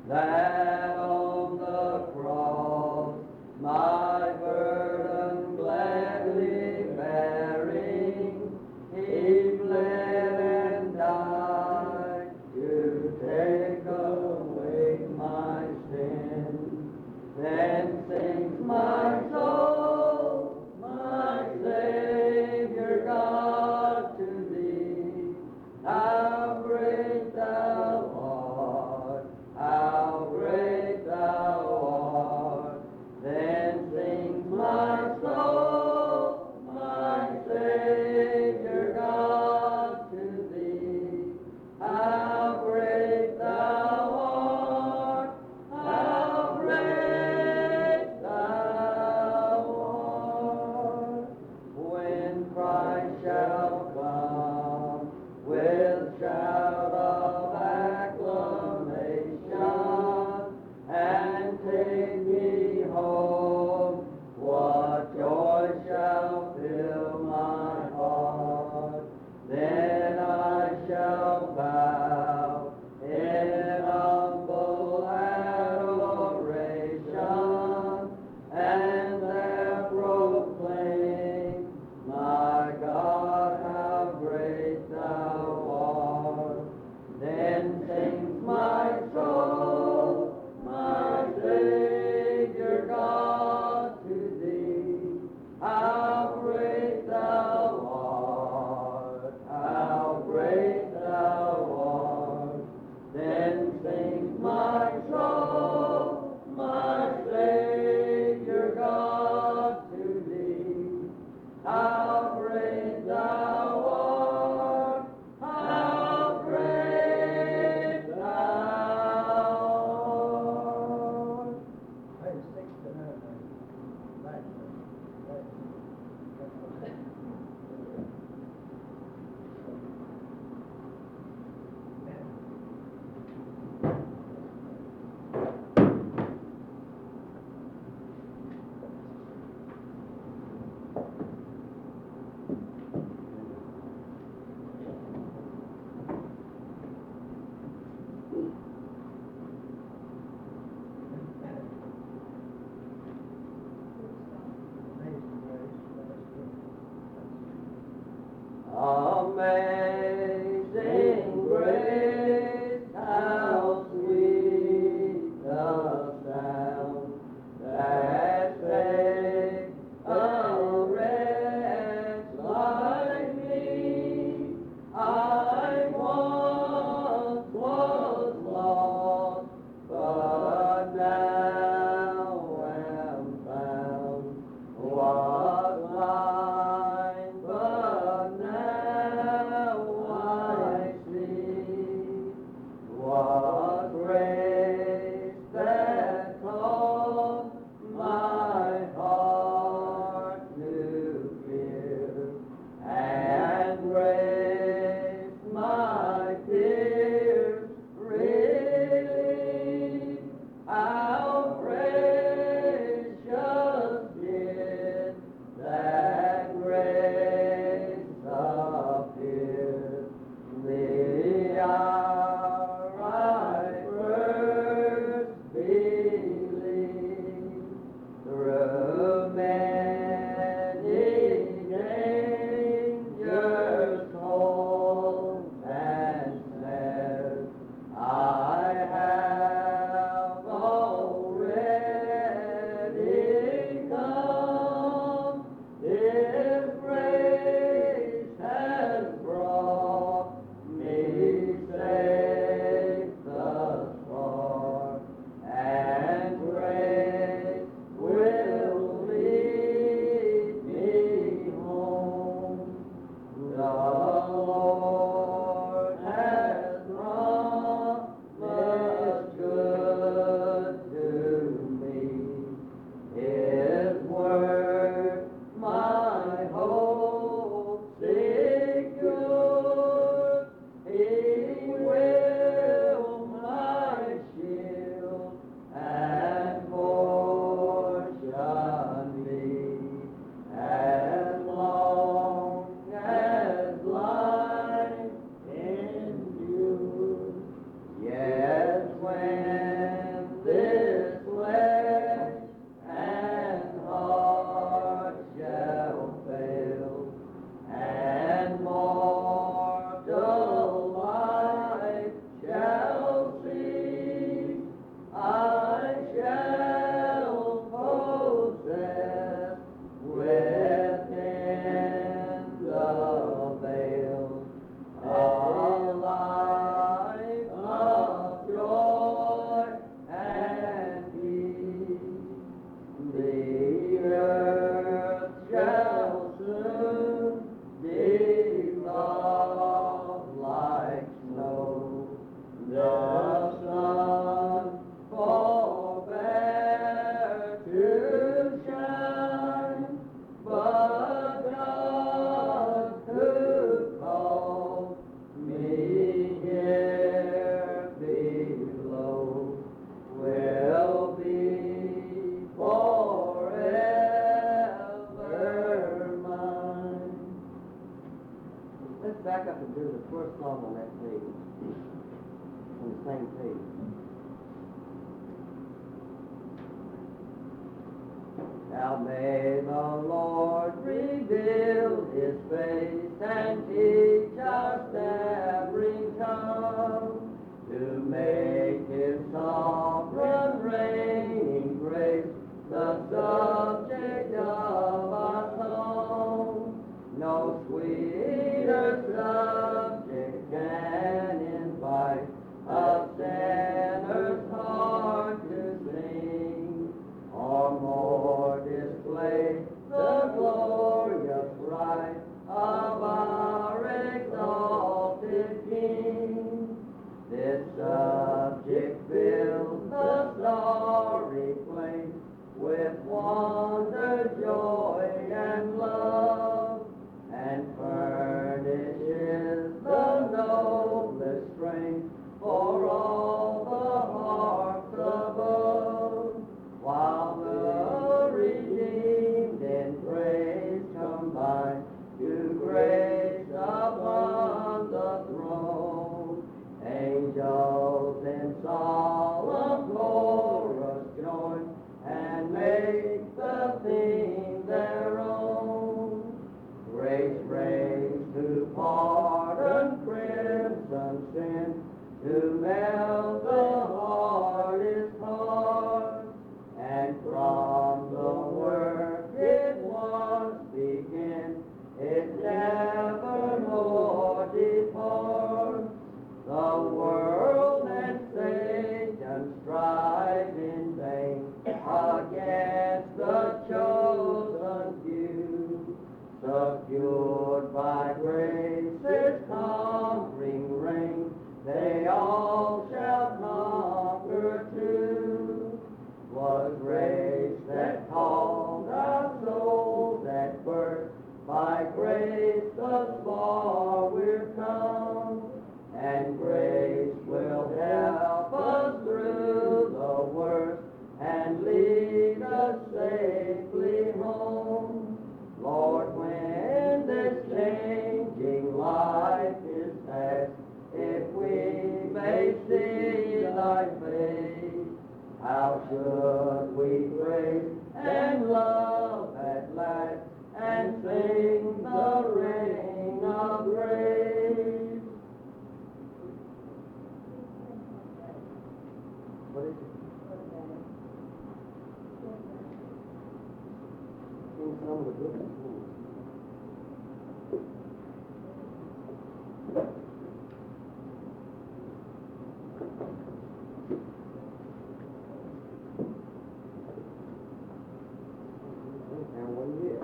that on the cross my burden gladly bearing, he bled and died to take away my sin. Then sings my soul, my Savior God, to thee. How great thou art, how great thou art. Then sings my soul, my Savior God, to thee. How great thou art, how great thou art. When Christ shall come with shout of acclamation and take me home, what joy shall fill my heart. Then I shall bow in humble adoration and there proclaim, my God, how great thou art. Then sings my soul, my Savior God, to thee. How great thou art, how great thou art. Then sings my soul, my Savior God, to thee. How great thou art, how great thou art. Page 69. Back. Amazing grace, how sweet the sound that saved a wretch like me. I once was lost, but now am found. Was blind, but now I see. What grace that caused my heart to fear, and grace my tears relieve. How precious did that grace appear the hour I first believed. Through many dangers, toils, and snares, I have already come. His grace has brought me safe thus far, and grace will lead me home. The Lord has promised good to me. His word, my hope secure. He will my shield and portion be, as long as life endures. Yes, when Now may the Lord reveal his face and teach our stammering tongue to make his sovereign reigning grace the subject of our song. No sweeter subject can invite a sinner's heart to sing, or more display the glorious right of our exalted King. This subject fills the starry plain with wonder, joy, and love, and furnishes the noblest strain for all the hearts above, while the redeemed in praise combine to grace upon the throne. Angels in solemn chorus join and make the theme their own. Grace reigns to pardon crimson sin, to melt the hardest heart, and from the work it once began, it never more departs. The world and Satan strive in vain against the chosen few, secured by grace's conquering reign, they all shall conquer too. 'Twas grace that called our souls at birth, by grace thus far we're come, and grace will help us through the worst and lead us safely home. Lord, when this changing life is past, if we may see thy face, how should we praise and love at last, and sing the reign of grace? What is it? Sing some of the good ones. And 1 year.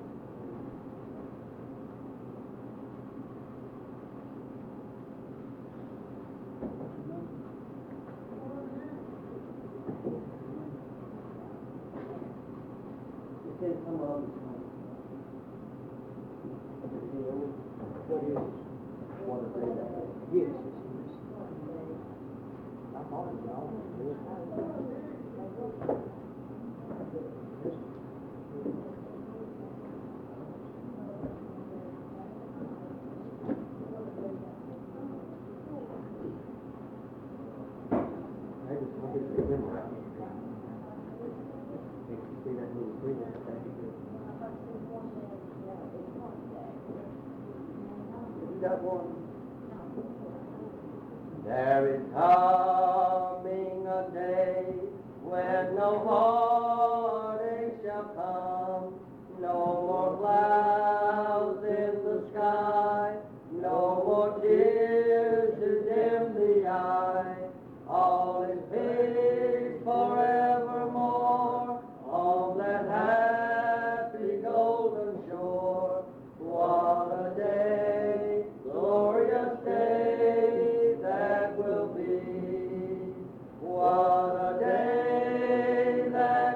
You said some of them. What is it? Want to say that? Yes. I thought it was all. I just want to remember out here. If you see that little green, that'd be good. You got one? There is coming a day when no heartache shall come, no more clouds in the sky, no more tears to dim the eye. All is peace forevermore on that happy golden shore. What a day, glorious day that will be. What a day that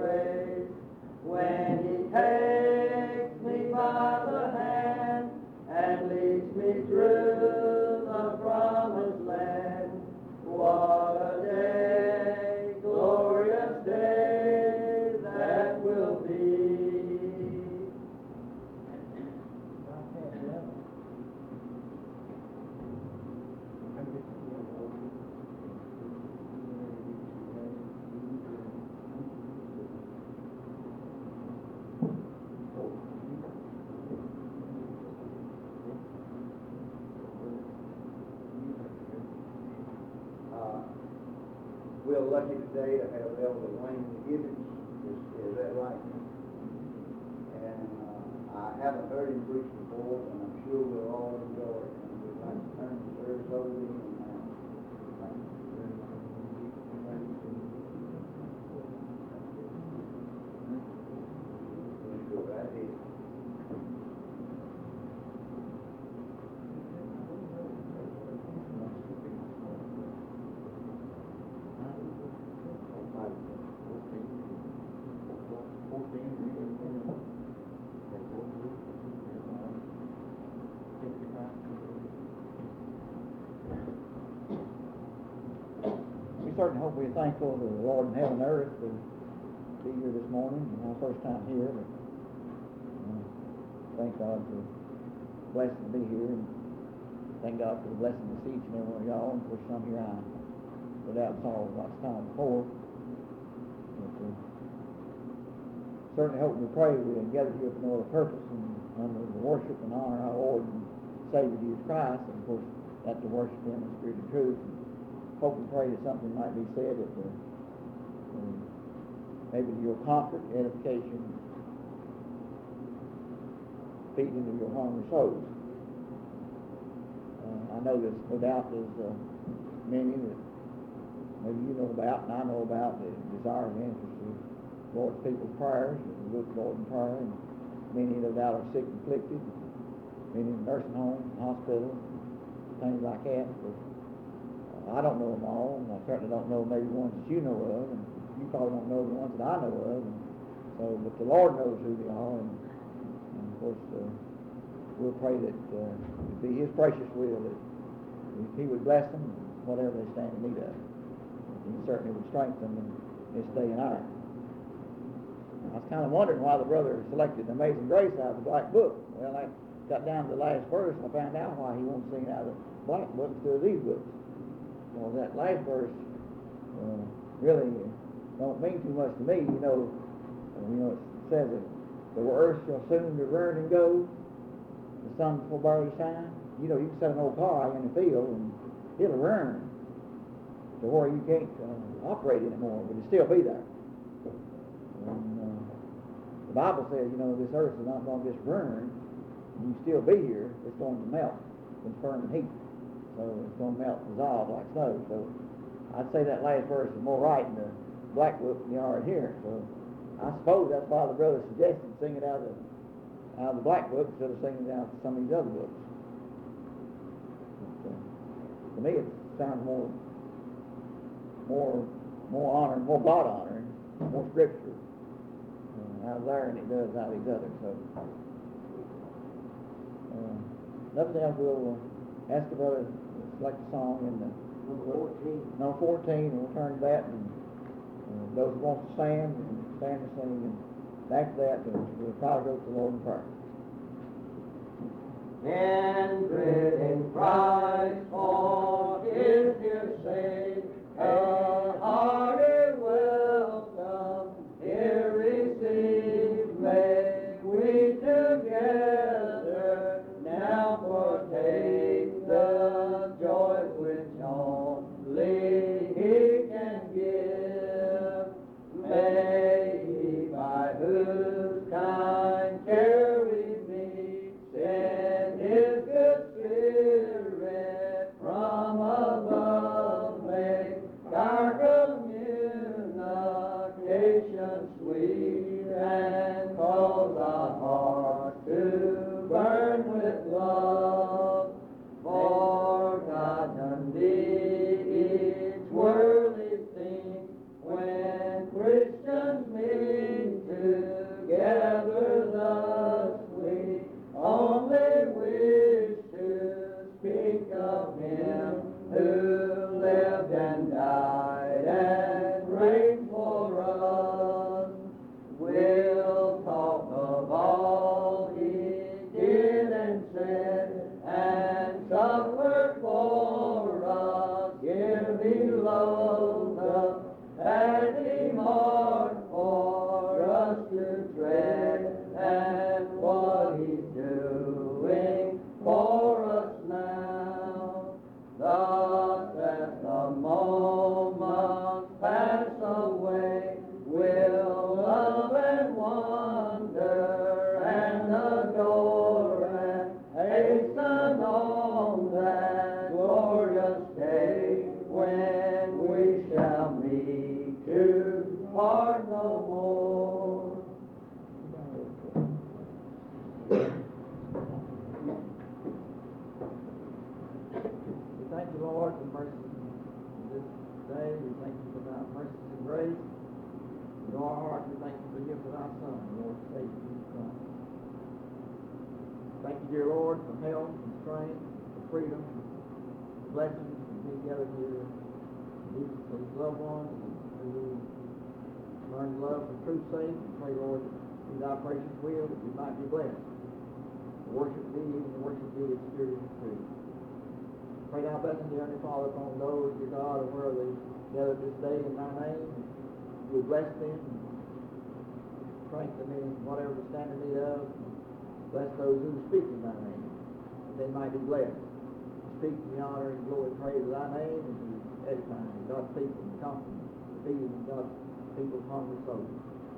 grace. When He takes me by the hand and leads me through the promised land. What a day, glorious day that will be. We're lucky today to have Elder Wayne Gibbons. Is that right? And I haven't heard him preach before, and I'm sure we'll all enjoy it. And we'd like to turn the service over to him now. Let's go right ahead. We certainly hope we're thankful to the Lord in heaven and earth to be here this morning. Our first time here. But, thank God for the blessing to be here. And thank God for the blessing to see each and every one of y'all. And for some here I without saw lots of time before. But, certainly hope and pray we are gathered here for no other purpose and under the worship and honor our Lord and Savior Jesus Christ. And of course, that to worship Him in spirit and truth. Hope and pray that something might be said that maybe to your comfort, edification, feeding into your hungry souls. I know there's no doubt there's many that maybe you know about and I know about that desire and interest in Lord's people's prayers, and look to Lord in prayer, and many no doubt are sick and afflicted, many in nursing homes, hospitals, things like that. But, I don't know them all, and I certainly don't know maybe ones that you know of, and you probably don't know the ones that I know of. And so, but the Lord knows who they are, and of course, we'll pray that it be His precious will that He would bless them, whatever they stand in need of. He certainly would strengthen them in this day and hour. I was kind of wondering why the brother selected Amazing Grace out of the Black Book. Well, I got down to the last verse, and I found out why he won't sing out of the Black Book instead of these books. Well, that last verse really don't mean too much to me. You know, it says that the earth shall soon be burned and go, the sun will barely shine. You know, you can set an old car out in the field and it'll burn to where you can't operate anymore, but it'll still be there. And the Bible says, you know, this earth is not going to just burn, and you still be here. It's going to melt in fervent heat. So it's going to melt, dissolve like snow. So I'd say that last verse is more right in the Black Book than you are here. So I suppose that's why the brother suggested sing it out of the Black Book instead of singing it out of some of these other books. But, to me, it sounds more honor, more God honoring, more scripture out of there than it does out of these others. So nothing else. We'll ask the brother to select a song in the number 14, and we'll turn to that. And those who want to stand and sing. And after that, we'll probably go to the Lord in prayer. Kindred in Christ, for His dear sake, a hearty welcome here receive. May we together now partake the joy which only He can give. May He, by whose kind care we meet, send His good Spirit from above, make our communication sweet, and cause our hearts to burn with love. For God indeed each worldly thing, when Christians meet our hearts, we thank you for the gift of our Son, Lord Savior Jesus Christ. Thank you, dear Lord, for health and strength, for freedom, for blessings, and being gathered here. Jesus for his loved ones, who learn to love for truth's sake, and pray, Lord, that through thy precious will, that we might be blessed. To worship thee and to worship thee in spirit and truth. Pray thou blessing, dear Heavenly Father, upon those, dear God, where they gathered this day in thy name. You would bless them and strengthen them in whatever they stand in need of. Bless those who speak in thy name, that they might be blessed. Speak to the honor and glory and praise of thy name, and to edifying God's people and comforting the feeding God's people's hungry souls.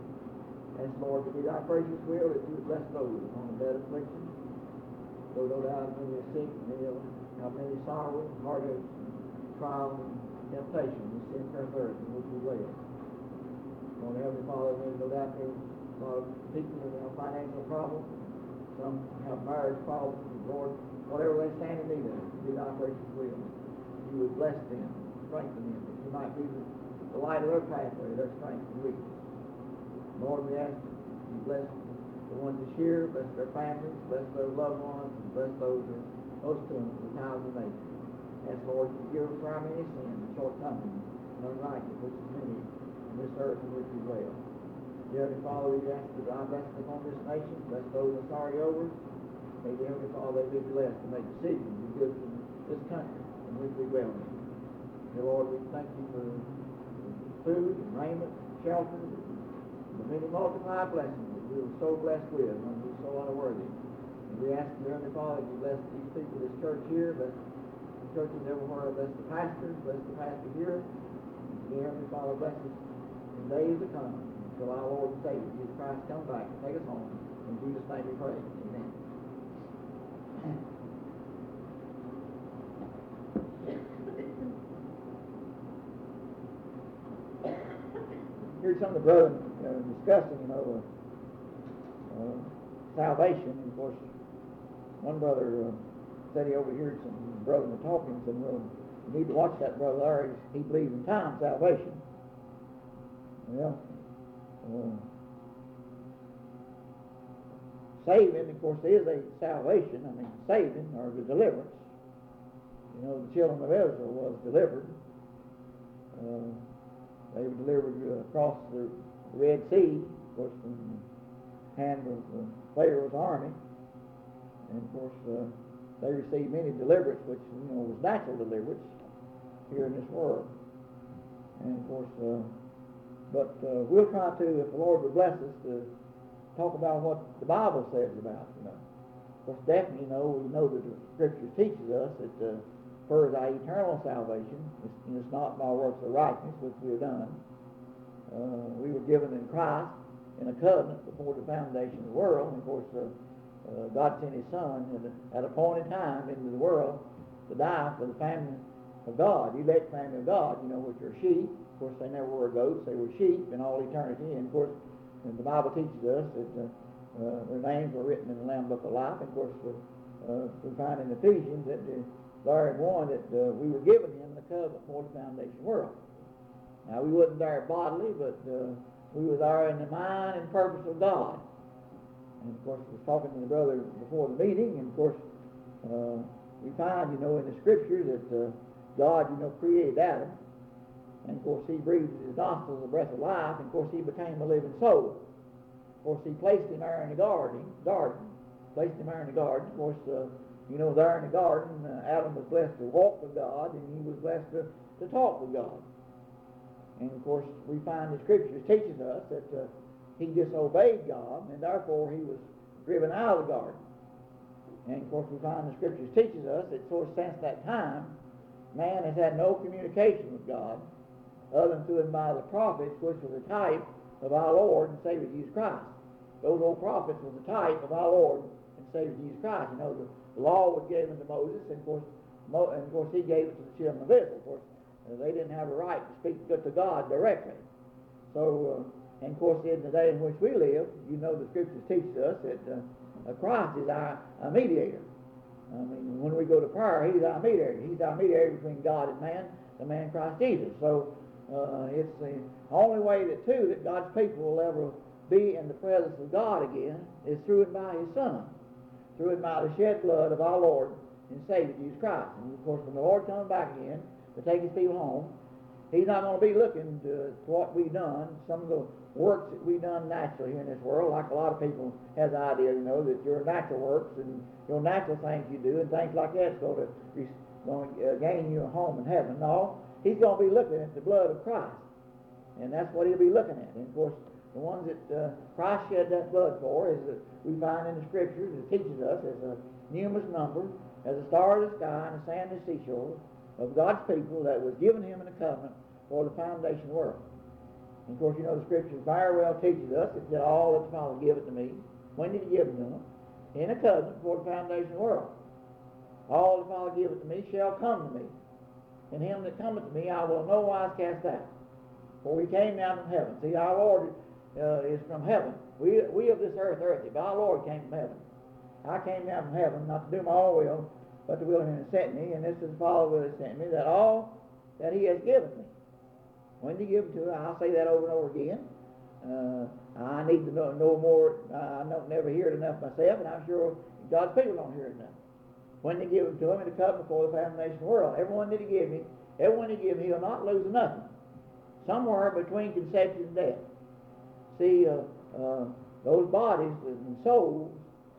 Ask, Lord, to be thy precious will that you would bless those upon the bed of affliction. Though no doubt many are sick and ill, how many sorrows, heartaches, trials, and temptation, we sin for earth and which we live. Lord, Heavenly Father, no doubt there's a lot of people that have financial problems. Some have marriage problems. Lord, whatever they stand in need of, be thy precious will. You would bless them, strengthen them, that you might be the light of their pathway, their strength and weakness. Lord, we ask that you bless the ones this year, bless their families, bless their loved ones, and bless those who are most to them, the towns of nature. Ask, Lord, to forgive us for our many sins and shortcomings and unrighteousness, which is many in this earth in which we dwell. Dear Heavenly Father, we ask that thy blessing upon this nation, bless those that's already over. May, dear Heavenly Father, they be blessed to make decisions and good for this country in which we dwell in. Dear Lord, we thank you for food and raiment, shelter, and the many multiplied blessings that we were so blessed with when we were so unworthy. And we ask, dear Heavenly Father, that you bless these people, this church here, bless the churches everywhere, bless the pastor here. Dear Heavenly Father, bless us in days to come until our Lord and Savior, Jesus Christ, come back and take us home. In Jesus' name we pray. Amen. Here's some of the brothers discussing, salvation. And of course, one brother said he overheard some brothers were talking and said, well, you need to watch that brother there. He believes in time salvation. Well, saving, of course, is a salvation. I mean, saving or the deliverance. You know, the children of Israel was delivered. They were delivered across the Red Sea, of course, from the hand of Pharaoh's army. And, of course, they received many deliverance, which, was natural deliverance here in this world. And, of course, but we'll try to, if the Lord would bless us, to talk about what the Bible says about, Of course, definitely, we know that the Scripture teaches us that for our eternal salvation, it's not by works of righteousness which we have done. We were given in Christ in a covenant before the foundation of the world. And of course, God sent His Son at a point in time into the world to die for the family of God, the elect family of God, which are sheep. Of course, they never were goats; they were sheep in all eternity. And of course, the Bible teaches us that their names were written in the Lamb Book of Life. And of course, we find in Ephesians that there is one that we were given Him in a covenant before the foundation of the world. Now, we wasn't there bodily, but we were there in the mind and purpose of God. And of course, I was talking to the brother before the meeting, and of course, we find, in the Scripture that God, created Adam, and of course, He breathed in his nostrils the breath of life, and of course, he became a living soul. Of course, He placed him there in the garden. Placed him there in the garden. Of course, there in the garden, Adam was blessed to walk with God, and he was blessed to talk with God. And of course, we find the Scriptures teaches us that he disobeyed God, and therefore he was driven out of the garden. And of course, we find the Scriptures teaches us that since that time, man has had no communication with God other than through and by the prophets, which was a type of our Lord and Savior Jesus Christ. Those old prophets was a type of our Lord and Savior Jesus Christ. The law was given to Moses, and of course he gave it to the children of Israel. Of course, they didn't have a right to speak to God directly. So, and of course, in the day in which we live, the Scriptures teach us that Christ is our mediator. I mean, when we go to prayer, He's our mediator. He's our mediator between God and man, the man Christ Jesus. So, It's the only way that God's people will ever be in the presence of God again is through and by His Son, through and by the shed blood of our Lord and Savior Jesus Christ. And of course, when the Lord comes back again to take His people home, He's not going to be looking to what we've done, some of the works that we've done naturally here in this world, like a lot of people have the idea, that your natural works and your natural things you do and things like that's going to gain you a home in heaven. No, He's going to be looking at the blood of Christ, and that's what He'll be looking at. And of course, the ones that Christ shed that blood for, is that we find in the Scriptures, it teaches us as a numerous number, as the star of the sky and the sand of the seashore, of God's people that was given Him in a covenant for the foundation of the world. And of course, the Scriptures very well teaches us, it said, all that the Father give it to me. When did He give it to them? In a covenant for the foundation of the world. All the Father give it to me shall come to me. And him that cometh to me I will no wise cast out. For we came down from heaven. See, our Lord is from heaven. We of this earth earthy, but our Lord came from heaven. I came down from heaven, not to do my own will, but the will of Him that sent me, and this is the Father will that sent me, that all that He has given me. When He give it to us, I'll say that over and over again. I need to know more. I don't never hear it enough myself, and I'm sure God's people don't hear it enough. When He give it to Him in the covenant before the foundation of the world, everyone that He give me, everyone He give me, He'll not lose nothing. Somewhere between conception and death. See, those bodies and souls,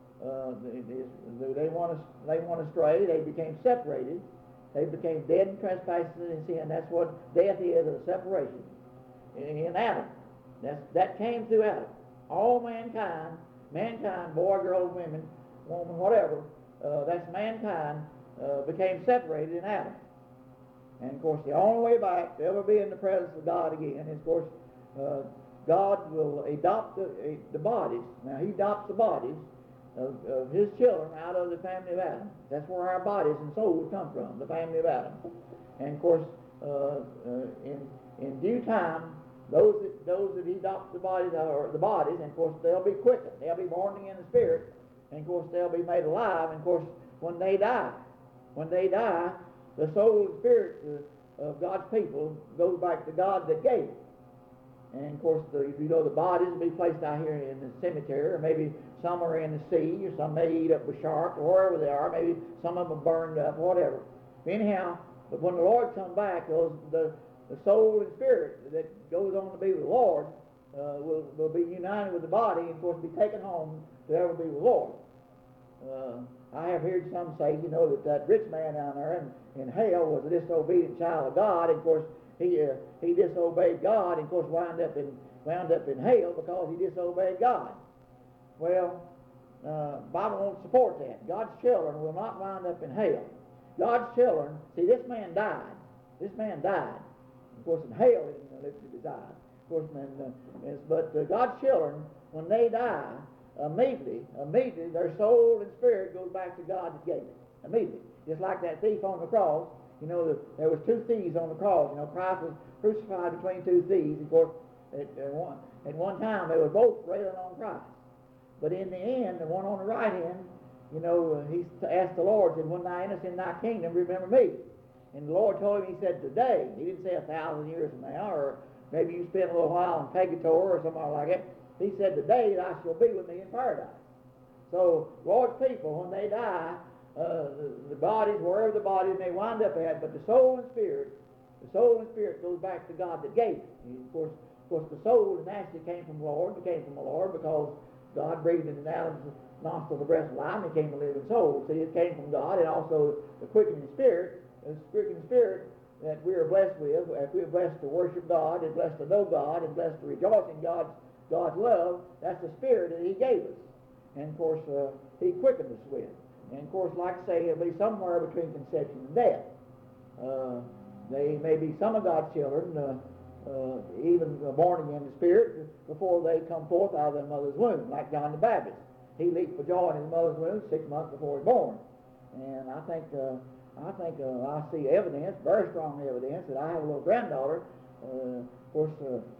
they went astray. They became separated. They became dead in trespasses and sin. That's what death is, a separation. In Adam, that came through Adam. All mankind, boy, girl, woman, whatever, that's mankind, became separated in Adam. And of course, the only way back to ever be in the presence of God again is, of course, God will adopt the bodies. Now, He adopts the bodies of His children out of the family of Adam. That's where our bodies and souls come from, the family of Adam. And of course, in due time, those that He adopts the bodies are the bodies, and of course they'll be quickened. They'll be born again in the Spirit, and of course they'll be made alive. And of course, when they die, the soul and spirit of God's people goes back to God that gave it. And of course, the bodies will be placed out here in the cemetery, or maybe some are in the sea, or some may eat up with sharks, or wherever they are. Maybe some of them are burned up, whatever. Anyhow, but when the Lord comes back, the soul and spirit that goes on to be with the Lord will be united with the body, and of course be taken home to ever be with the Lord. I have heard some say, that rich man down there in hell was a disobedient child of God, and of course he disobeyed God, and of course wound up in hell because he disobeyed God. Well, Bible won't support that. God's children will not wind up in hell. God's children, see, this man died. Of course, in hell he didn't live to die. Of course, but God's children, when they die, immediately their soul and spirit goes back to God that gave it. Immediately. Just like that thief on the cross. There was two thieves on the cross. Christ was crucified between two thieves. Of course, at one time they were both railing on Christ. But in the end, the one on the right hand, he asked the Lord, said, when thou enterest in thy kingdom, remember me. And the Lord told him, He said, today. He didn't say 1,000 years from now, or maybe you spend a little while in purgatory or something like that. He said, today thou shalt be with me in paradise. So, Lord's people, when they die, the bodies, wherever the bodies may wind up at, but the soul and spirit goes back to God that gave it. And of course, the soul naturally came from the Lord, because God breathed into Adam's nostril the breath of life, and it became a living soul. See, it came from God, and also the quickening spirit that we are blessed with. If we are blessed to worship God, and blessed to know God, and blessed to rejoice in God's love, that's the spirit that He gave us. And of course, He quickened us with. And of course, like I say, it'll be somewhere between conception and death. They may be some of God's children, even born again in the Spirit, before they come forth out of their mother's womb, like John the Baptist. He leaped for joy in his mother's womb 6 months before he was born. And I think I see evidence, very strong evidence, that I have a little granddaughter. Of course,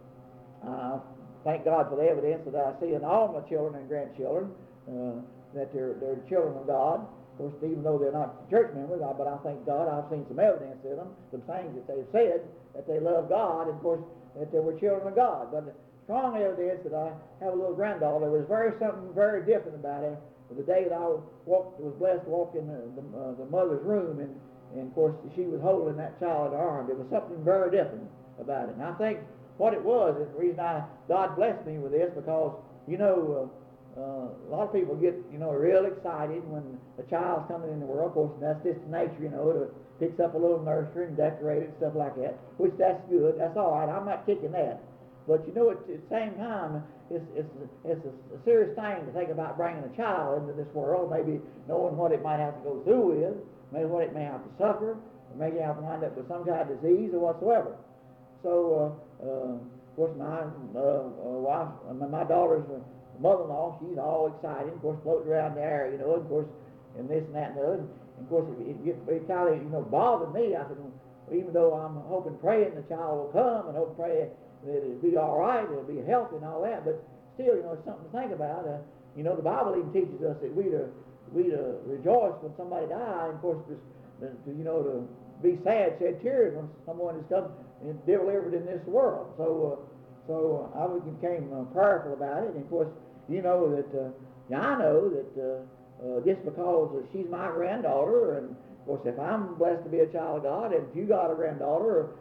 I thank God for the evidence that I see in all my children and grandchildren, that they're children of God. course, even though they're not church members, but I thank God I've seen some evidence in them, some things that they've said, that they love God, and of course, that they were children of God. But the strong evidence that I have a little granddaughter, there was something very different about her. The day that I was blessed to walk in the mother's room, and of course, she was holding that child in her arms. There was something very different about it. And I think what it was, and the reason God blessed me with this, because, you know, a lot of people get, you know, real excited when a child's coming in the world. Of course, that's just nature, you know, to fix up a little nursery and decorate it and stuff like that, which that's good. That's all right. I'm not kicking that. But, you know, at the same time, it's a serious thing to think about bringing a child into this world, maybe knowing what it might have to go through with, maybe what it may have to suffer, or maybe have to wind up with some kind of disease or whatsoever. So, of course, my wife, my daughter's mother-in-law, she's all excited, of course, floating around the air, you know, of course, and this and that and the other. And of course, it kind of, you know, bothered me. I said, even though I'm hoping, praying the child will come, and hoping, praying that it'll be all right, it'll be healthy and all that, but still, you know, it's something to think about. You know, the Bible even teaches us that we to rejoice when somebody dies, and of course, you know, to be sad, shed tears when someone is come and delivered in this world. So I became prayerful about it, and of course, you know that I know that just because she's my granddaughter, and of course, if I'm blessed to be a child of God, and if you got a granddaughter,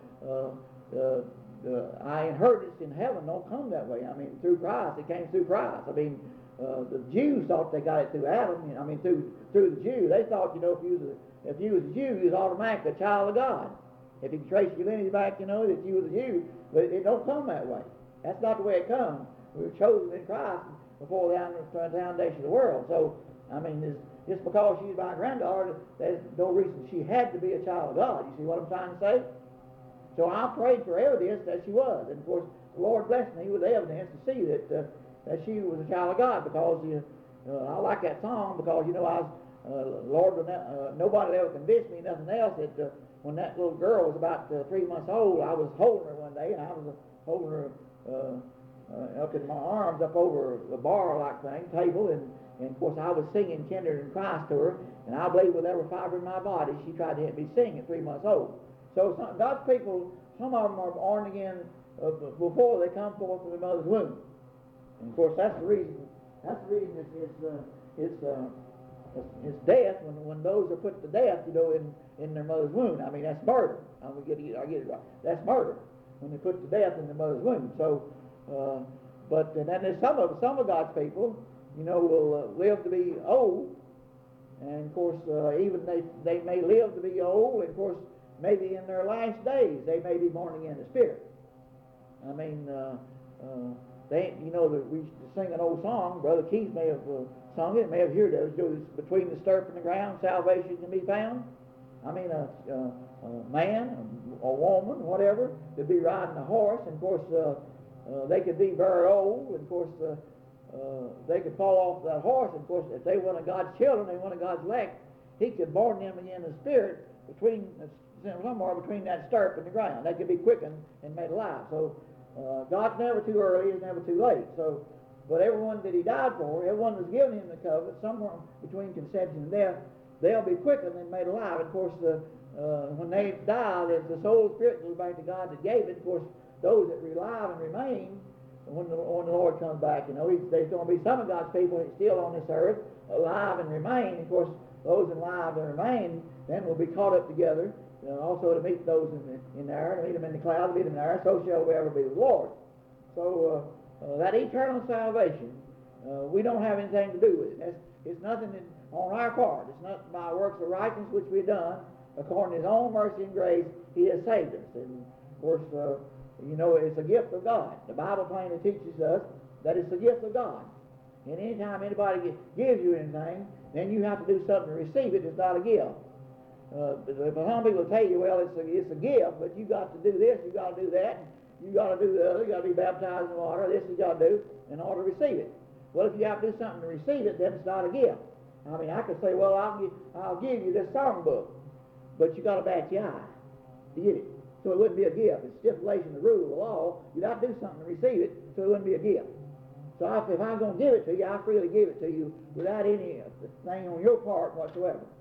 our inheritance in heaven don't come that way. I mean, through Christ, it came through Christ. I mean, the Jews thought they got it through Adam. I mean, through the Jew. They thought, you know, if you was a Jew, you was automatically a child of God. If you can trace your lineage back, you know, that you was a Jew. But it don't come that way. That's not the way it comes. We were chosen in Christ before the foundation of the world. So, I mean, just because she's my granddaughter, there's no reason she had to be a child of God. You see what I'm trying to say? So I prayed for evidence that she was. And, of course, the Lord blessed me with evidence to see that she was a child of God, because I like that song, because, you know, Lord, nobody ever convinced me, nothing else, that when that little girl was about 3 months old, I was holding her one day, and I was holding her up in my arms up over the bar-like thing, table, and of course I was singing Tender in Christ to her, and I believe with every fiber in my body she tried to help me sing at 3 months old. So God's people, some of them are born again before they come forth from the mother's womb. And of course that's the reason it's death when those are put to death, you know, in their mother's womb. I mean, that's murder. I get it right. That's murder when they put to death in their mother's womb. So, but then there's some of God's people, you know, will live to be old, and of course even they may live to be old, and of course maybe in their last days they may be born again in the Spirit. I mean, they, you know, we sing an old song. Brother Keith may have sung it, may have heard it. You know, between the stirrup and the ground, salvation can be found. I mean, a man, a woman, whatever, could be riding a horse, and of course they could be very old, and of course they could fall off that horse, and of course if they were one of God's children, they were one of God's elect, He could born them again in the Spirit somewhere between that stirrup and the ground. They could be quickened and made alive. So God's never too early, He's never too late. So, but everyone that He died for, everyone that's given Him the covenant, somewhere between conception and death, they'll be quickened and made alive. Of course, when they die, the soul spirit goes back to God that gave it. Of course, those that rely and remain, when the Lord comes back, you know, there's going to be some of God's people still on this earth, alive and remain. Of course, those alive and remain then will be caught up together, also to meet those in the air, to meet them in the clouds, meet them in the air, so shall we ever be with the Lord. So that eternal salvation, we don't have anything to do with it. It's nothing on our part. It's not by works of righteousness which we've done. According to His own mercy and grace, He has saved us. And of course, you know, it's a gift of God. The Bible plainly teaches us that it's a gift of God. And anytime anybody gives you anything, then you have to do something to receive it. It's not a gift. But some people tell you, well, it's a gift, but you got to do this, you got to do that, you got to do the other, you got to be baptized in water, this you got to do in order to receive it. Well, if you have to do something to receive it, then it's not a gift. I mean, I could say, well, I'll give you this songbook, but you got to bat your eye to get it. So it wouldn't be a gift. It's stipulation, the rule, the law. You got to do something to receive it, so it wouldn't be a gift. So if I'm going to give it to you, I freely give it to you without anything on your part whatsoever.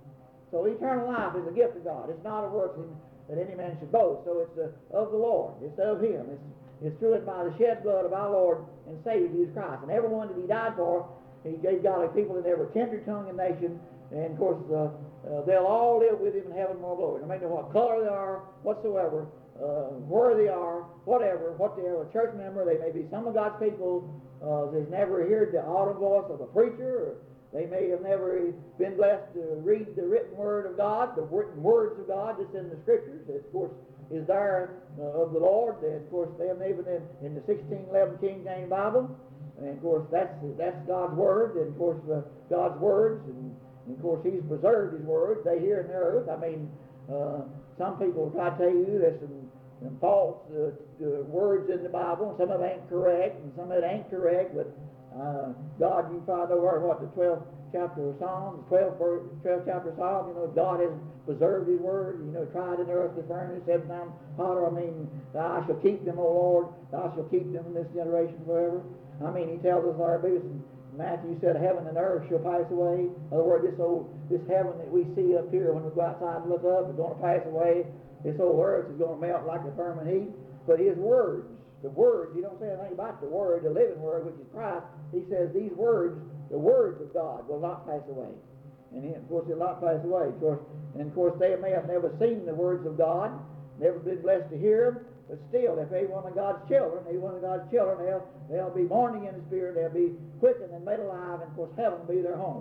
So eternal life is a gift of God. It's not a work that any man should boast. So it's of the Lord. It's of Him. It's through it by the shed blood of our Lord and Savior Jesus Christ. And everyone that He died for, He gave God a people in every kindred, tongue, and nation. And of course, they'll all live with Him in heaven more glory. No matter what color they are, whatsoever, where they are, whatever, what they are, a church member, they may be some of God's people that's never heard the audible voice of a preacher, or they may have never been blessed to read the written word of God, the written words of God that's in the Scriptures, that of course is there of the Lord. And of course they have even in the 1611 King James Bible, and of course that's God's Word, and of course God's words, and of course He's preserved His words. They hear in the earth. I mean, some people try to tell you there's some false words in the Bible, and some of it ain't correct, and some of it ain't correct, but God, you find over what, the 12th chapter of Psalms, 12th chapter of Psalms, God has preserved His word, tried in the earth to furnace, 7 times hotter. I mean, thou shalt keep them, O Lord, thou shalt keep them in this generation forever. I mean, He tells us our business. Matthew said, heaven and earth shall pass away. In other words, this heaven that we see up here when we go outside and look up is going to pass away. This whole earth is going to melt like a firmament heat. But His words, the words, He don't say anything about the Word, the living Word, which is Christ. He says these words, the words of God, will not pass away. And of course, they'll not pass away. And of course, they may have never seen the words of God, never been blessed to hear them, but still, if they're one of God's children, they'll be born again in the Spirit, they'll be quickened and made alive, and of course, heaven will be their home.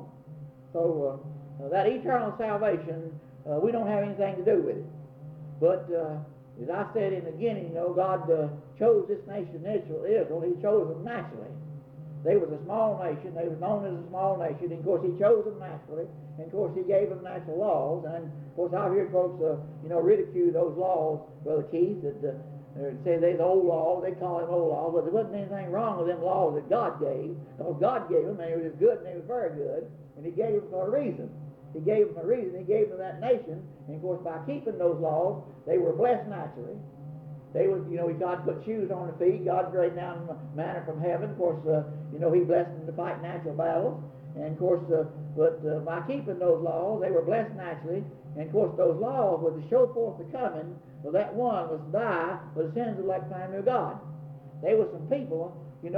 So that eternal salvation, we don't have anything to do with it. But as I said in the beginning, God chose this nation, Israel. He chose them naturally. They was a small nation. They was known as a small nation. And of course, He chose them naturally. And of course, He gave them natural laws. And of course, I've heard folks, ridicule those laws, Brother Keith, that say they're the old laws. They call them old laws. But there wasn't anything wrong with them laws that God gave. Because God gave them, and they was good, and they was very good. And He gave them for a reason. He gave them a reason. He gave them that nation. And of course, by keeping those laws, they were blessed naturally. They was, God put shoes on their feet. God rained down manna from heaven. Of course, He blessed them to fight natural battles. And of course, but by keeping those laws, they were blessed naturally. And of course, those laws were to show forth the coming. Well, that one was to die for the sins of the elect family of God. There were some people, as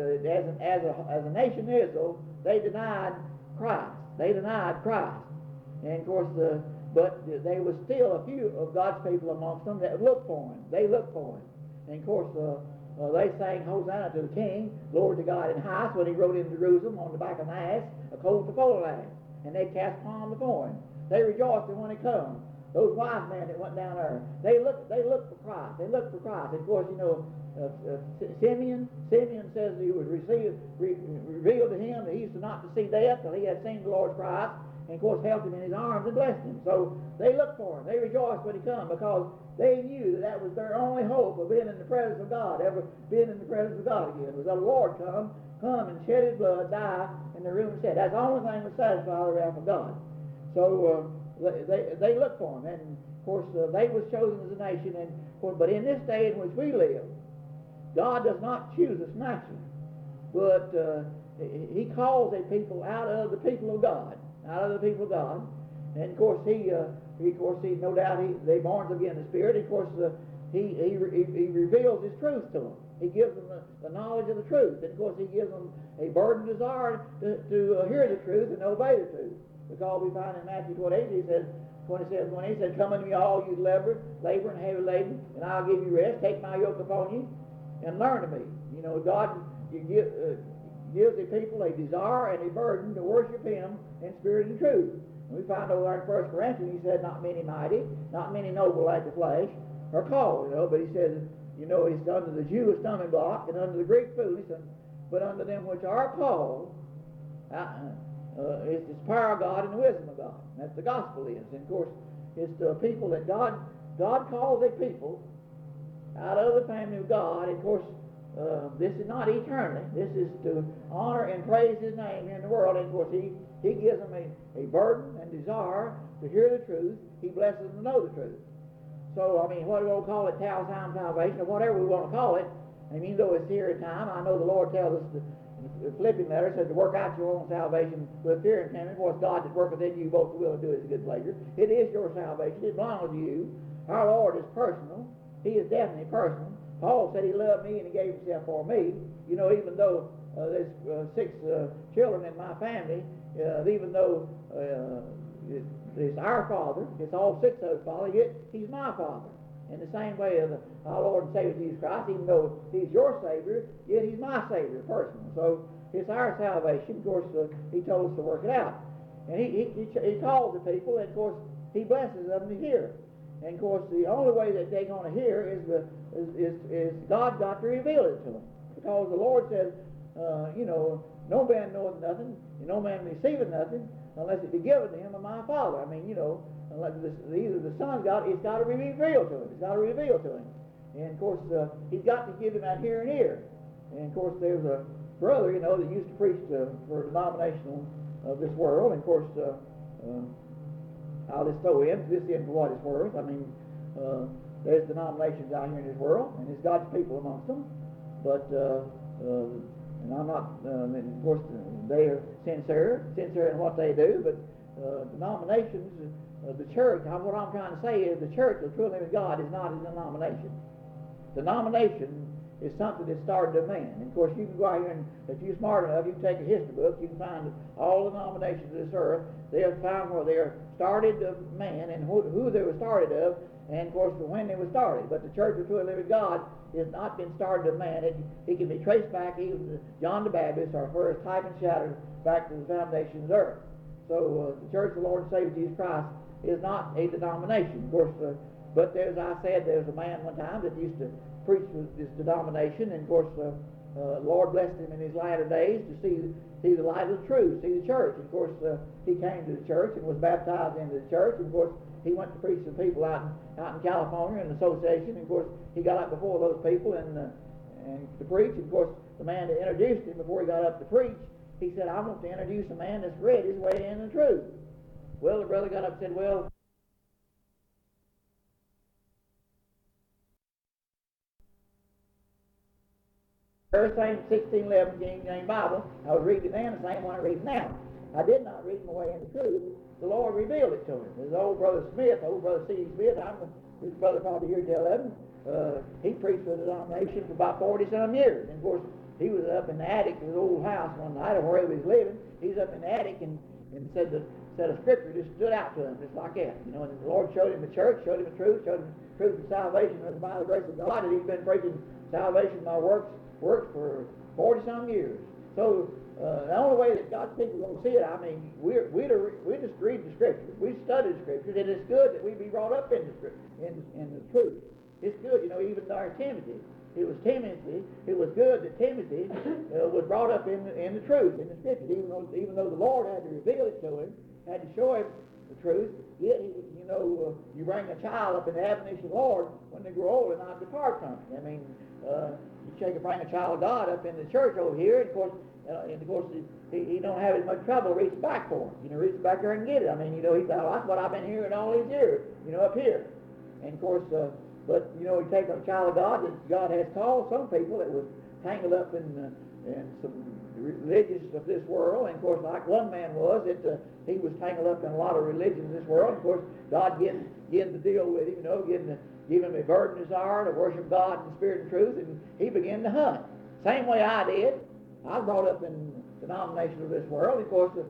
a nation Israel, they denied Christ. They denied Christ. And of course, but there was still a few of God's people amongst them that looked for Him. They looked for Him. And of course, they sang Hosanna to the King, glory to God in highest, when He rode into Jerusalem on the back of an ass, a colt before an ass. And they cast palm before Him. They rejoiced when He come. Those wise men that went down there, they looked for Christ. They looked for Christ. And of course, Simeon says he was revealed to him that he used to not to see death till he had seen the Lord Christ. And of course, held Him in His arms and blessed Him. So they looked for Him. They rejoiced when He come, because they knew that was their only hope of being in the presence of God, ever being in the presence of God again. Was that the Lord come and shed His blood, die in the room and said. That's the only thing that satisfies the wrath of God. So they looked for Him, and of course they was chosen as a nation. But in this day in which we live, God does not choose us naturally, but He calls a people out of the people of God. Out of the people of God. And of course, he no doubt, they born again in the Spirit. Of course, he reveals His truth to them. He gives them the knowledge of the truth. And of course, He gives them a burdened desire to hear the truth and obey the truth. Because we find in Matthew 28, He says, 27, when He said, come unto me all you labor and heavy laden, and I'll give you rest. Take my yoke upon you and learn of me. God gives the people a desire and a burden to worship Him in spirit and truth. And we find over there in 1 Corinthians, He said, not many mighty, not many noble like the flesh are called, but He says, it's under the Jew a stumbling block, and under the Greek foolishness, but under them which are called, it's the power of God and the wisdom of God. That's the gospel is. And of course, it's the people that God calls a people out of the family of God. And of course, this is not eternally. This is to honor and praise His name in the world. And of course, He gives them a burden and desire to hear the truth. He blesses them to know the truth. So, what do we want to call it, Tal's time salvation, or whatever we want to call it. Though it's here in time, I know the Lord tells us the Philippian letter says to work out your own salvation with fear and trembling, for it's God that worketh in you both the will and do His good pleasure. It is your salvation. It belongs to you. Our Lord is personal. He is definitely personal. Paul said He loved me and He gave Himself for me. You know, even though there's 6 children in my family, even though it's our Father, it's all 6 of us Father, yet He's my Father. In the same way as our Lord and Savior Jesus Christ, even though He's your Savior, yet He's my Savior, personal. So it's our salvation. Of course, He told us to work it out. And He calls the people, and of course, He blesses them to hear. And of course, the only way that they're going to hear is God got to reveal it to them. Because the Lord says, no man knoweth nothing, and no man receiveth nothing, unless it be given to him of my Father. I mean, unless either the Son's it's got to be revealed to him. It's got to reveal to him. And of course, He's got to give him that hear and ear. And of course, there's a brother, that used to preach for a denominational of this world. And of course, I'll just throw this in for what it's worth. I mean, there's denominations out here in this world, and there's God's people amongst them. But and I'm not, and of course, they are sincere in what they do, but denominations, the church, what I'm trying to say is the church of the true living God is not a denomination. Denomination is something that started of man. And of course, you can go out here and, if you're smart enough, you can take a history book, you can find all the denominations of this earth. They have found where they are started of man and who they were started of, and of course, when they were started. But the church of the true living God has not been started of man. It can be traced back even to John the Baptist, our first type and shadow, back to the foundations of the earth. So the church of the Lord and Savior Jesus Christ is not a denomination. Of course, but as I said, there was a man one time that used to preach with this denomination, and of course, the Lord blessed him in his latter days to see the light of the truth, see the church. And of course, he came to the church and was baptized into the church. And of course, he went to preach to people out in California in an association. And of course, he got up before those people and to preach. And of course, the man that introduced him before he got up to preach, he said, "I want to introduce a man that's read his way in the truth." Well, the brother got up and said, "Well, first same 1611 King James Bible, I was reading then the same one I read now. I did not read my way in the truth. The Lord revealed it to me. His old brother C.D. Smith, his brother probably here till 11, he preached for the denomination for about 40-some years. And of course, he was up in the attic of his old house one night, or wherever he was living. He's up in the attic and said a scripture just stood out to him, just like that. And the Lord showed him the church, showed him the truth, showed him the truth of salvation by the grace of God, and he's been preaching salvation by works for 40-some years. So the only way that God's people are going to see it, I mean, we just read the Scriptures. We study the Scriptures, and it's good that we be brought up in the truth. It's good, even our Timothy. It was good that Timothy was brought up in the truth, in the Scriptures, even though the Lord had to reveal it to him, had to show him the truth. Yet, you bring a child up in the admonition of the Lord when they grow old and not depart from it. I mean, you can bring a child of God up in the church over here, and of course, he don't have as much trouble reaching back for him. Reach back there and get it. I mean, he thought, that's what I've been hearing all these years, up here. And of course, but you take a child of God that God has called some people that was tangled up in some religions of this world. And of course, like one man was, he was tangled up in a lot of religions of this world. Of course, God getting to deal with him, give him a burden desire to worship God in spirit and truth, and he began to hunt. Same way I did. I was brought up in denominations of this world. Of course,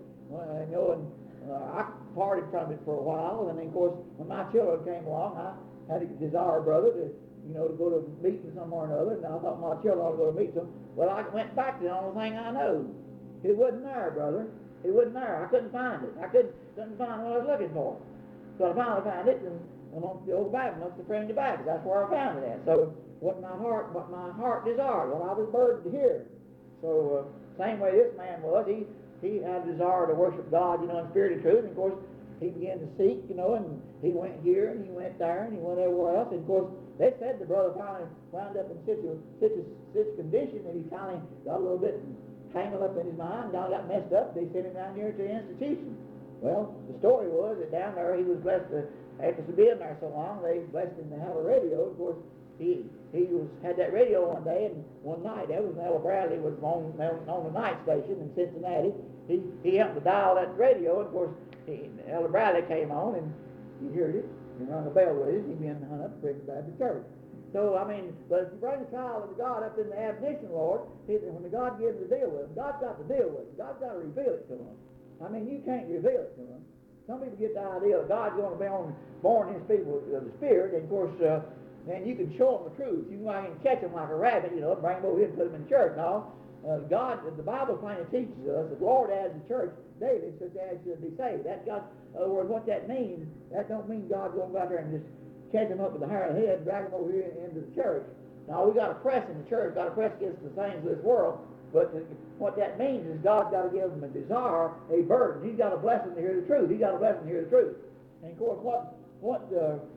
I parted from it for a while, and then of course, when my children came along, I had a desire, brother, to go to meeting somewhere or another, and I thought my children ought to go to meet them. Well, I went back to the only thing I know. It wasn't there, brother. It wasn't there. I couldn't find it. I couldn't find what I was looking for. So I finally found it, and I went to the old Bible, to bring it back. That's where I found it at. So what my heart desired, what I was burdened to hear. So same way this man was, he had a desire to worship God, in spirit and truth. And of course, he began to seek, and he went here and he went there and he went everywhere else. And of course, they said the brother finally wound up in such a condition that he finally got a little bit tangled up in his mind, got messed up. They sent him down here to the institution. Well, the story was that down there he was blessed after being there so long, they blessed him to have a radio. Of course, had that radio one day, and one night, that was when Ella Bradley was on the night station in Cincinnati. He happened to dial that radio, and of course, Ella Bradley came on, and he heard it, and rung a bell with it. He'd been hung up at Christian Baptist Church. So, I mean, but if you bring a child of God up in the admonition, Lord, when the God gives the deal with him, God's got to deal with him. God's got to reveal it to him. I mean, you can't reveal it to them. Some people get the idea that God's going to be born in people of the Spirit, and of course, then you can show them the truth. You can catch them like a rabbit, bring them over here and put them in church. No, God, the Bible plainly teaches us that the Lord adds the church daily, such as should be saved. That's God. In other words, what that means, that don't mean God's going to go out there and just catch them up with the hair of the head and drag them over here into the church. Now, we got to press in the church, got to press against the things of this world. But what that means is God's got to give them a desire, a burden. He's got to bless them to hear the truth. He's got to bless them to hear the truth. And of course, what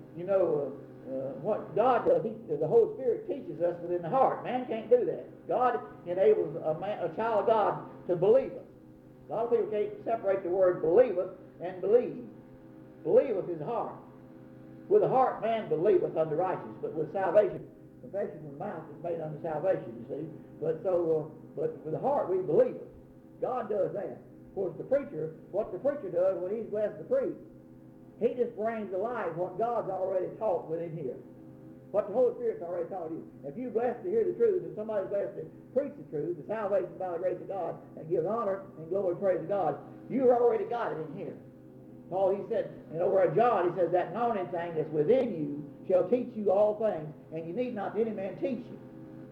God does, the Holy Spirit teaches us within the heart. Man can't do that. God enables a child of God to believe it. A lot of people can't separate the word believeth and believe. Believeth is heart. With the heart, man believeth unto righteousness, but with salvation, confession from the mouth is made unto salvation, you see. But with the heart we believe it. God does that. Of course, what the preacher does when he's blessed to preach, he just brings to life what God's already taught within here. What the Holy Spirit's already taught you. If you're blessed to hear the truth, and somebody's blessed to preach the truth, the salvation by the grace of God, and give honor and glory and praise to God, you've already got it in here. Paul, he said, over at John, he says, that knowing thing that's within you shall teach you all things, and you need not any man teach you.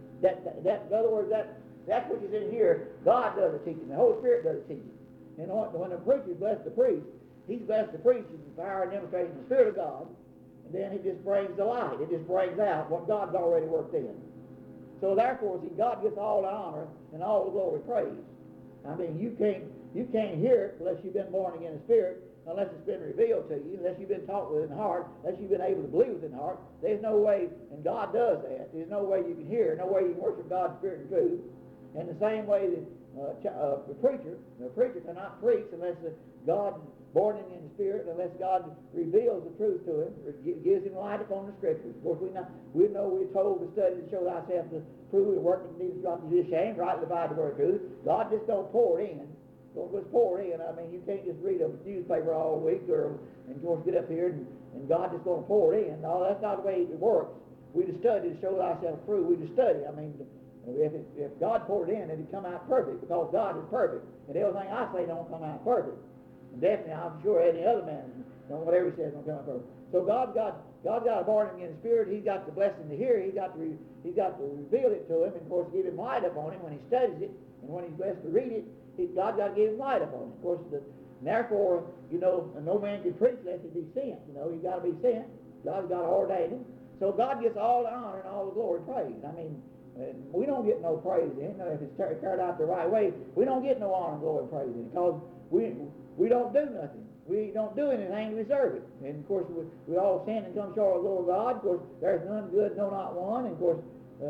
In other words, that's what is in here. God does the teaching. The Holy Spirit does the teaching. And when the preacher is blessed to preach, he's blessed to preach in the power and demonstration of the Spirit of God, and then he just brings the light. It just brings out what God's already worked in. So therefore, see, God gets all the honor and all the glory praise. I mean, you can't hear it unless you've been born again in the Spirit, unless it's been revealed to you, unless you've been taught within the heart, unless you've been able to believe within the heart. There's no way, and God does that, there's no way you can hear, no way you can worship God's Spirit and truth. And the same way that the preacher cannot preach unless God born in the Spirit, unless God reveals the truth to him, or gives him light upon the Scriptures. Of course, we know we're told to study to show thyself to prove the work that needs to drop to his shame, rightly divide the word of truth. God just don't pour it in. Don't just pour it in. I mean, you can't just read a newspaper all week and of course get up here and God just going to pour it in. No, that's not the way it works. We just study to show thyself true. We just study. I mean, if God poured it in, it'd come out perfect, because God is perfect. And everything I say don't come out perfect. And definitely, I'm sure any other man, whatever he says don't come out perfect. So God's got a born again Spirit. He's got the blessing to hear. He's got to reveal it to him, and of course give him light upon him when he studies it, and when he's blessed to read it, God's got to give him light upon it. Of course, therefore, no man can preach unless he be sent. He's got to be sent. God's got to ordain him. So God gets all the honor and all the glory and praise. I mean, we don't get no praise in it. If it's carried out the right way, we don't get no honor and glory and praise in it, because we don't do nothing. We don't do anything to deserve it. And of course, we all sin and come short of the glory of God. Of course, there's none good, no, not one. And of course,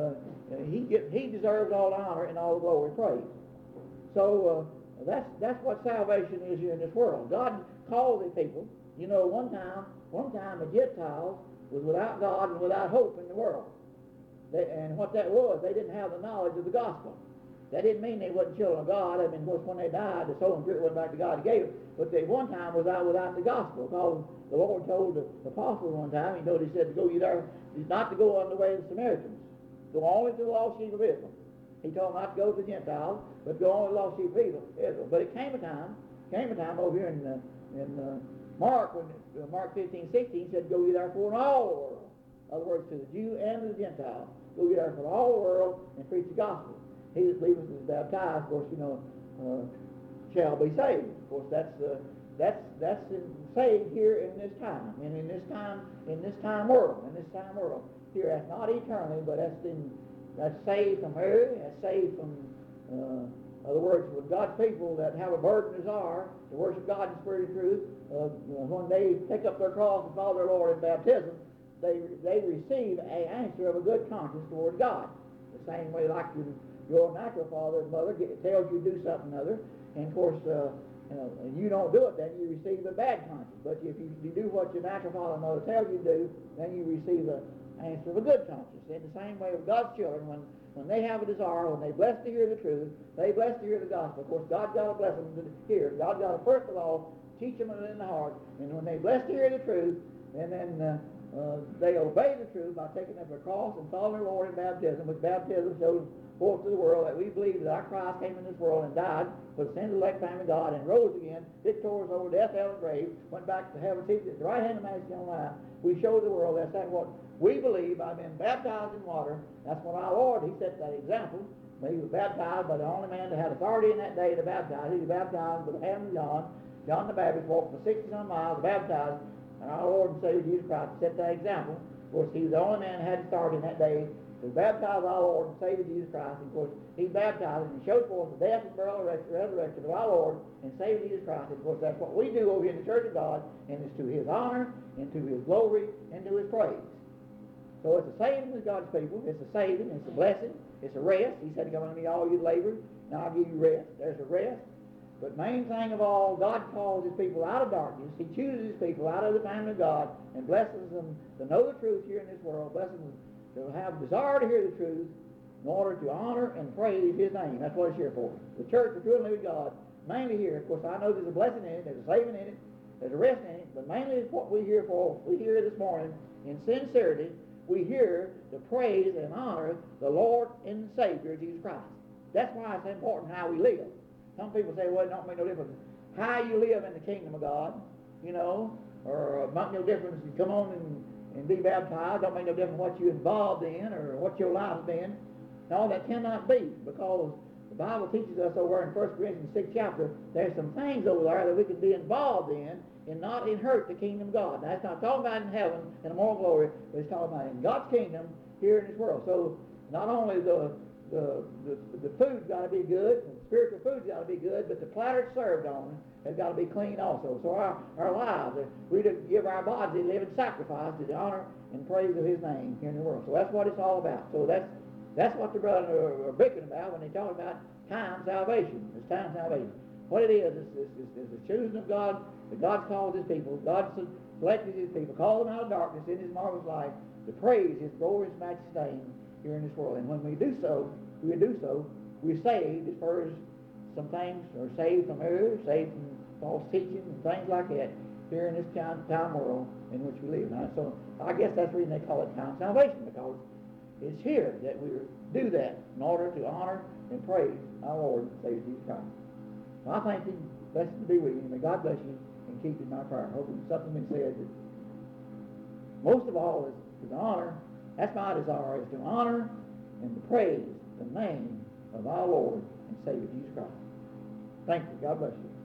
he deserves all the honor and all the glory and praise. So that's what salvation is here in this world. God called the people. One time the Gentiles was without God and without hope in the world. And what that was, they didn't have the knowledge of the gospel. That didn't mean they wasn't children of God. I mean, of course, when they died, the soul and spirit went back to God. He gave it. But they one time was out without the gospel, because the Lord told the apostles one time, he said to go you there, not to go on the way of the Samaritans. Go only to the lost sheep of Israel. He told them not to go to the Gentiles, but go on to the lost sheep of Israel. But it came a time over here in Mark, when Mark 15:16 said, go ye therefore in all the world. In other words, to the Jew and to the Gentile. Go ye therefore in all the world and preach the gospel. He that believeth and is baptized, of course, shall be saved. Of course, that's saved here in this time, and in this time world. Here, that's not eternally, but that's saved from error. That's saved from, in other words, with God's people that have a burden and desire to worship God in spirit and truth. When they take up their cross and follow their Lord in baptism, they receive an answer of a good conscience toward God. The same way, like your natural father and mother tells you to do something or other, and of course, and you don't do it, then you receive a bad conscience. But if you do what your natural father and mother tells you to do, then you receive a answer of a good conscience. In the same way with God's children, when they have a desire, when they bless to hear the truth, they bless to hear the gospel. Of course, God's got to bless them to hear. God's got to, first of all, teach them in the heart. And when they bless to hear the truth, and then they obey the truth by taking up their cross and following the Lord in baptism, which baptism shows forth to the world that we believe that our Christ came in this world and died for the sins of the elect family of God and rose again, victorious over death, hell, and grave, went back to heaven, seated at the right hand of Majesty on high. We show the world that's what we believe by being baptized in water. That's what our Lord, He set that example. He was baptized by the only man that had authority in that day to baptize. He was baptized by the hand of John. John the Baptist walked for 60-some miles, baptized, and our Lord and Savior Jesus Christ set that example. Of course, He was the only man that had authority in that day to baptize our Lord and Savior Jesus Christ. And of course, He baptized and showed forth the death and burial and resurrection of our Lord and Savior Jesus Christ. And of course, that's what we do over here in the Church of God, and it's to His honor, and to His glory, and to His praise. So it's a saving with God's people. It's a saving, it's a blessing, it's a rest. He said, "Come unto me, all you labor, and I'll give you rest." There's a rest. But main thing of all, God calls His people out of darkness. He chooses His people out of the family of God and blesses them to know the truth here in this world, blesses them to have desire to hear the truth in order to honor and praise His name. That's what it's here for. The church, the true and living God, mainly here. Of course, I know there's a blessing in it, there's a saving in it, there's a rest in it, but mainly it's what we hear for. We hear this morning in sincerity. We hear to praise and honor the Lord and Savior, Jesus Christ. That's why it's important how we live. Some people say, well, it don't make no difference how you live in the kingdom of God, or it make no difference you come on and be baptized. Don't make no difference what you're involved in or what your life's been. No, that cannot be, because the Bible teaches us over in 1 Corinthians 6th chapter, there's some things over there that we can be involved in and not inherit the kingdom of God. Now, it's not talking about in heaven in a moral glory, but it's talking about in God's kingdom here in this world. So not only the food's got to be good, the spiritual food's got to be good, but the platter it's served on has got to be clean also. So our lives, we to give our bodies a living sacrifice to the honor and praise of His name here in the world. So that's what it's all about. So that's what the brothers are bickering about when they talk about time salvation. It's time salvation. What it is the choosing of God, that God's called His people, God's selected His people, called them out of darkness in His marvelous light to praise His glorious majesty name here in this world. And when we do so, we're saved as far as some things are saved from error, saved from false teaching and things like that here in this time world in which we live. Now, so I guess that's the reason they call it time salvation, because it's here that we do that in order to honor and praise our Lord and Savior Jesus Christ. So I thank you. Blessed to be with you. May God bless you and keep you in my prayer. I hope something been said that most of all is to honor. That's my desire, is to honor and to praise the name of our Lord and Savior Jesus Christ. Thank you. God bless you.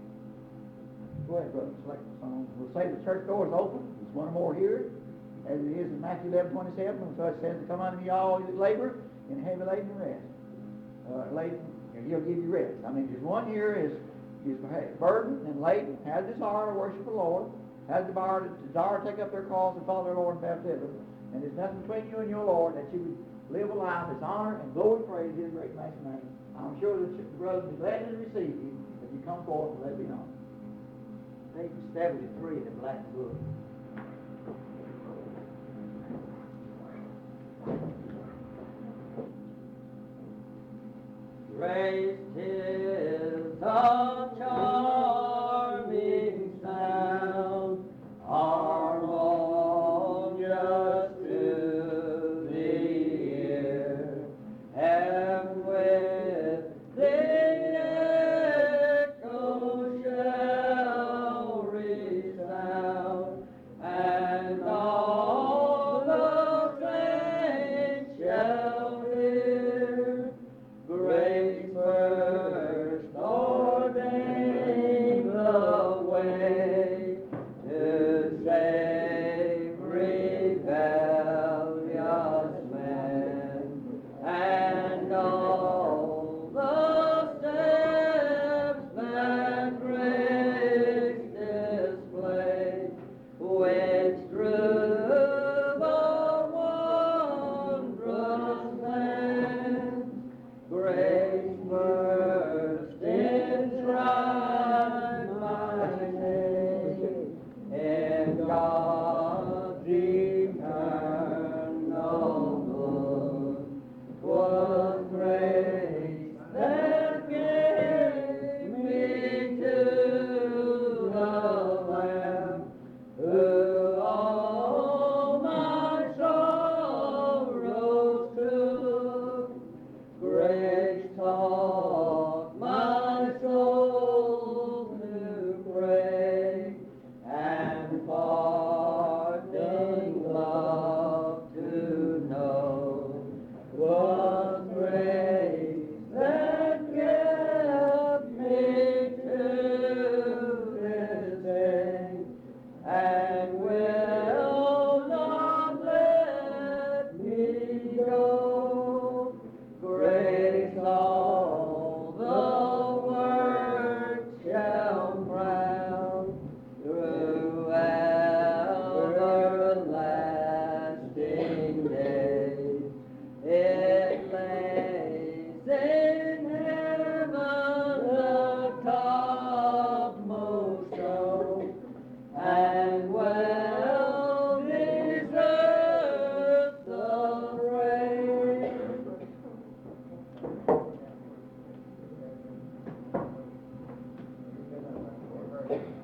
Go ahead, brother. Select the song. We'll say the church door is open. There's one more here, as it is in Matthew 11:27. So it says, "Come unto me, all you that labor and heavy laden, and rest." Laden, and He'll give you rest. I mean, there's one here is burdened and laden, has desire to worship the Lord, has desire to take up their cross and follow their Lord in baptism. And there's nothing between you and your Lord, that you would live a life that's honor and glory and praise His great master name. I'm sure that the brothers will be glad to receive you if you come forward and let me know. Page 73 in the Black Book. Grace is a charming sound, harmonious to the ear, and with the echo shall resound, and all the saints shall hear. Grace first Well,